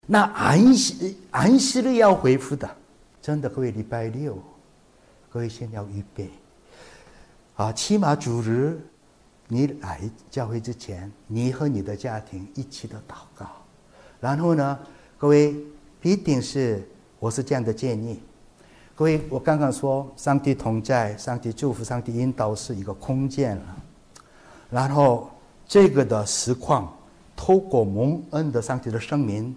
那安息日要恢复的，真的各位礼拜六，各位先要预备起码主日你来教会之前，你和你的家庭一起的祷告。然后呢，各位必定是，我是这样的建议，各位，我刚刚说上帝同在，上帝祝福，上帝引导是一个空间了。然后这个的实况，透过蒙恩的上帝的生命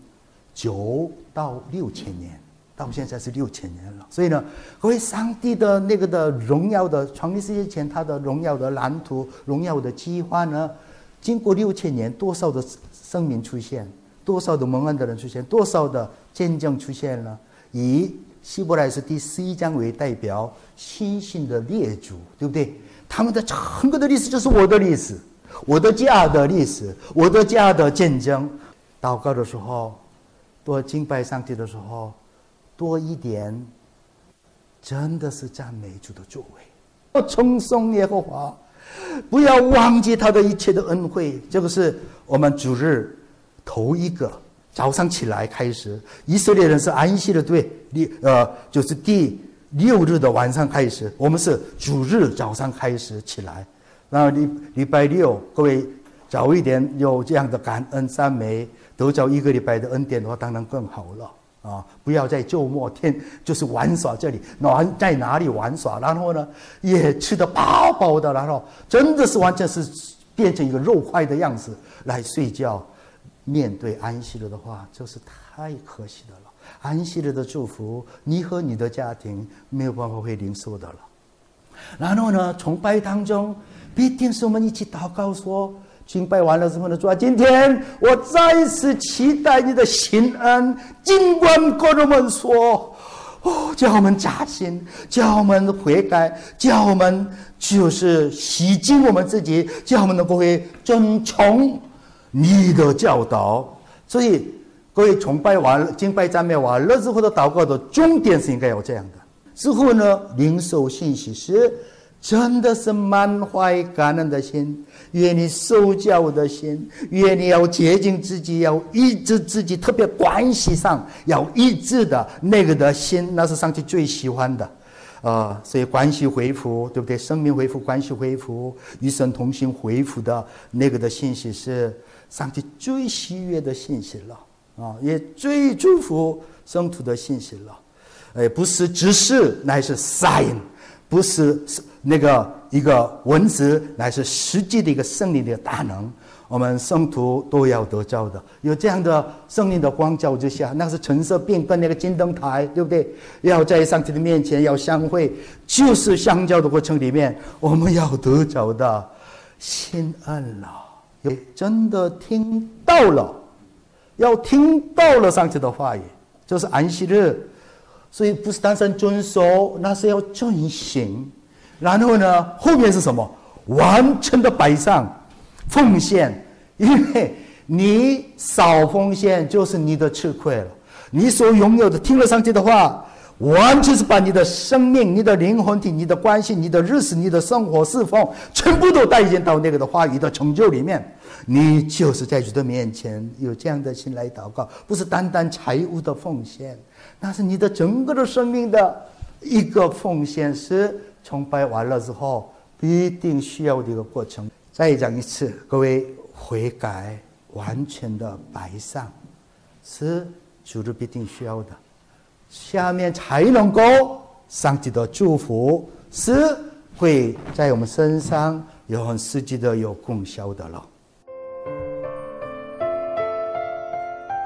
，9到6千年，到现在是6千年了。所以呢，各位，上帝的那个的荣耀的创立世界前，他的荣耀的蓝图、荣耀的计划呢，经过6千年，多少的生命出现，多少的蒙恩的人出现，多少的见证出现了。以希伯来书第11章为代表，新兴的列祖，对不对？他们的整个的历史就是我的历史，我的家的历史，我的家的见证。祷告的时候，多敬拜上帝的时候，多一点，真的是赞美主的作为，称颂耶和华，不要忘记他的一切的恩惠。这个是我们主日头一个早上起来开始，以色列人是安息的，对，就是第6日的晚上开始，我们是主日早上开始起来。然后礼拜六，各位早一点有这样的感恩赞美，得着一个礼拜的恩典的话，当然更好了不要在周末天就是玩耍这里，在哪里玩耍，然后呢也吃得饱饱的，然后真的是完全是变成一个肉块的样子来睡觉。面对安息日的话，就是太可惜的了。安息日的祝福，你和你的家庭没有办法会领受的了。然后呢，崇拜当中必定是我们一起祷告说，敬拜完了之后呢，主啊，今天我再次期待你的新恩，尽管各人们说叫我们扎心，叫我们悔改，叫我们就是洗净我们自己，叫我们能够会遵从你的教导。所以各位，崇拜完了，敬拜赞美完了之后的祷告的重点是应该有这样的。之后呢，领受信息是真的是满怀感恩的心，愿你受教的心，愿你要洁净自己，要医治自己，特别关系上要医治的那个的心，那是上帝最喜欢的所以关系恢复，对不对？生命恢复，关系恢复，与神同行恢复的那个的信息是上帝最喜悦的信息了也最祝福圣徒的信息了。不是知识，乃是 sign， 不是那个一个文字，乃是实际的一个圣灵的大能，我们圣徒都要得着的。有这样的圣灵的光照之下，那是橙色变跟那个金灯台，对不对？要在上帝的面前要相会，就是相交的过程里面，我们要得着的心安了。真的听到了，要听到了上帝的话语，就是安息日。所以不是单纯遵守，那是要遵行。然后呢，后面是什么？完全的摆上奉献。因为你少奉献就是你的吃亏了。你所拥有的，听了上帝的话，完全是把你的生命、你的灵魂体、你的关系、你的日子、你的生活侍奉，全部都带进到那个的话语的成就里面。你就是在主的面前有这样的心来祷告，不是单单财务的奉献，那是你的整个的生命的一个奉献，是崇拜完了之后必定需要的一个过程。再讲一次，各位，悔改完全的摆上是主日必定需要的，下面才能够上帝的祝福是会在我们身上有很实际的有功效的了。